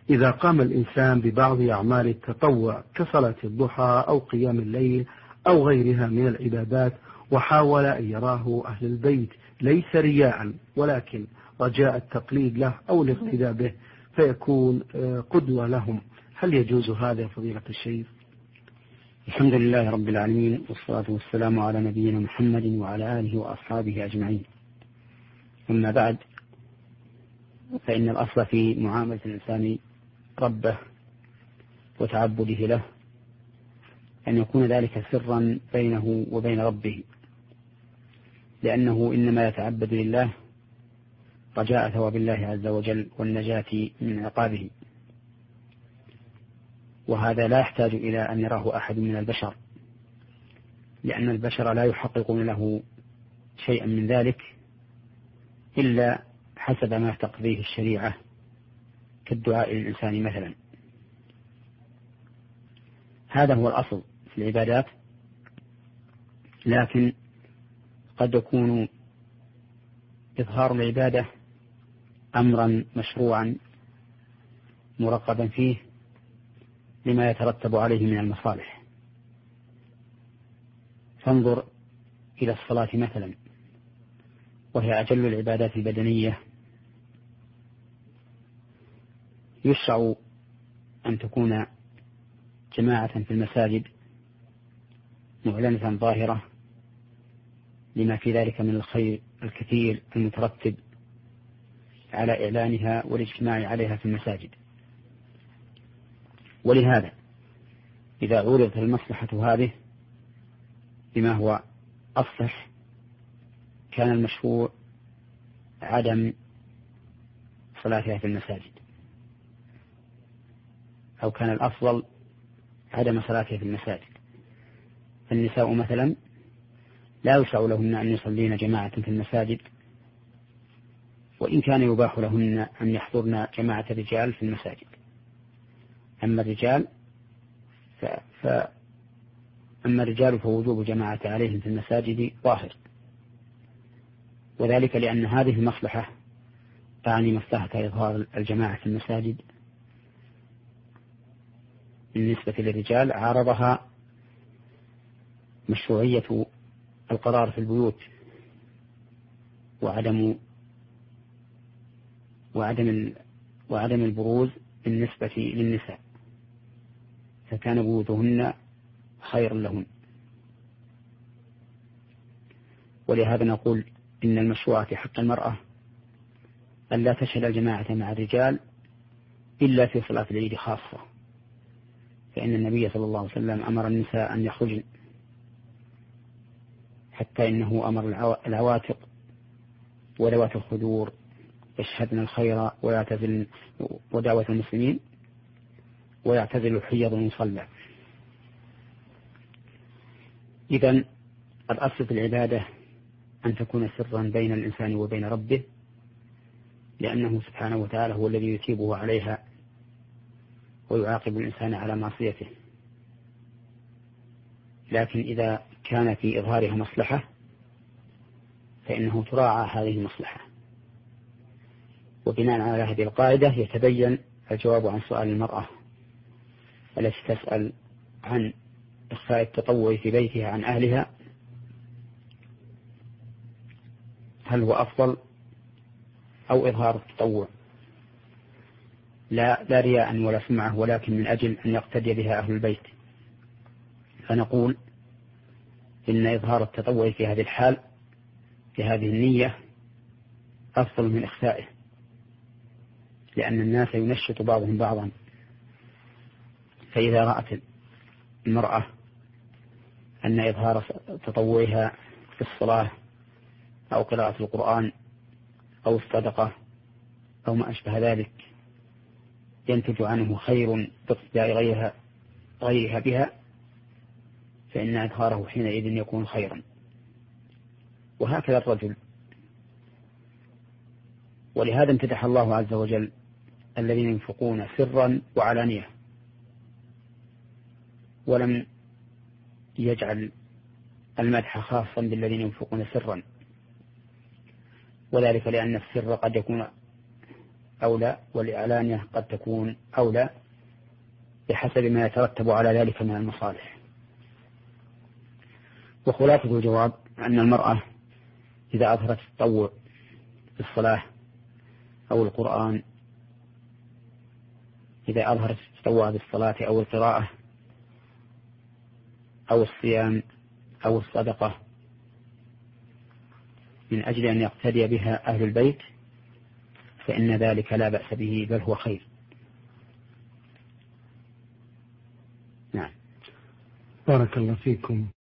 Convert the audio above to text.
إذا قام الإنسان ببعض أعمال التطوع كصلاة الضحى أو قيام الليل أو غيرها من العبادات وحاول أن يراه أهل البيت ليس رياء ولكن رجاء التقليد له أو الاقتداء به فيكون قدوة لهم، هل يجوز هذا يا فضيلة الشيخ؟ الحمد لله رب العالمين، والصلاة والسلام على نبينا محمد وعلى آله وأصحابه أجمعين. أما بعد، فإن الأصل في معاملة الإنسان ربه وتعبده له أن يكون ذلك سرا بينه وبين ربه، لأنه إنما يتعبد لله رجاء ثواب الله عز وجل والنجاة من عقابه، وهذا لا يحتاج إلى أن يراه أحد من البشر، لأن البشر لا يحققون له شيئا من ذلك إلا حسب ما تقضيه الشريعة كالدعاء للإنسان مثلا. هذا هو الأصل في العبادات، لكن قد يكون إظهار العبادة أمرا مشروعا مرغبا فيه لما يترتب عليه من المصالح. فانظر إلى الصلاة مثلا، وهي أجل العبادات البدنية، يشرع أن تكون جماعة في المساجد معلنة ظاهرة لما في ذلك من الخير الكثير المترتب على إعلانها والاجتماع عليها في المساجد. ولهذا إذا عرضت المصلحة هذه بما هو أصلح كان المشروع عدم صلاتها في المساجد، أو كان الأفضل عدم صلاتها في المساجد. فالنساء مثلا لا يشرع لهن أن يصلين جماعة في المساجد، وإن كان يباح لهن أن يحضرن جماعة الرجال في المساجد. أما الرجال فوجوب جماعة عليهم في المساجد ظاهر، وذلك لأن هذه المصلحة تعني مصلحة إظهار الجماعة في المساجد بالنسبة للرجال، عارضها مشروعية القرار في البيوت وعدم البروز بالنسبة للنساء، فكان بيوتهن خير لهن. ولهذا نقول إن المشروع في حق المرأة أن لا تشهد الجماعة مع الرجال إلا في صلاة العيد خاصة، فإن النبي صلى الله عليه وسلم أمر النساء أن يخرجن، حتى إنه أمر العواتق وذوات الخدور يشهدن الخير ويعتزل ودعوة المسلمين ويعتزل الحيض المصلى. إذن الأصل في العبادة أن تكون سرا بين الإنسان وبين ربه، لأنه سبحانه وتعالى هو الذي يثيبه عليها ويعاقب الإنسان على معصيته. لكن إذا كان في إظهارها مصلحة فإنه تراعى هذه المصلحة. وبناء على هذه القاعدة يتبين الجواب عن سؤال المرأة التي تسأل عن إخفاء التطوع في بيتها عن أهلها، هل هو أفضل أو إظهار التطوع لا رياء ولا سمعة، ولكن من أجل أن يقتدي بها أهل البيت. فنقول إن إظهار التطوع في هذه الحال في هذه النية أفضل من إخفائه، لأن الناس ينشط بعضهم بعضا. فإذا رأت المرأة أن إظهار تطوعها في الصلاة أو قراءة القرآن أو الصدقة أو ما أشبه ذلك ينتج عنه خير باقتداء غيرها بها، فإن إظهاره حينئذ يكون خيرا. وهكذا الرجل. ولهذا امتدح الله عز وجل الذين ينفقون سرا وعلانية، ولم يجعل المدح خاصا بالذين ينفقون سرا، وذلك لأن السر قد يكون أولى، والإعلانية قد تكون أولى بحسب ما يترتب على ذلك من المصالح. وخلاصة الجواب أن المرأة إذا أظهرت التطوع في الصلاة أو القرآن، إذا أظهرت التطوع بالصلاة أو القراءة أو الصيام أو الصدقة من أجل أن يقتدي بها أهل البيت فإن ذلك لا بأس به، بل هو خير. نعم. بارك الله فيكم.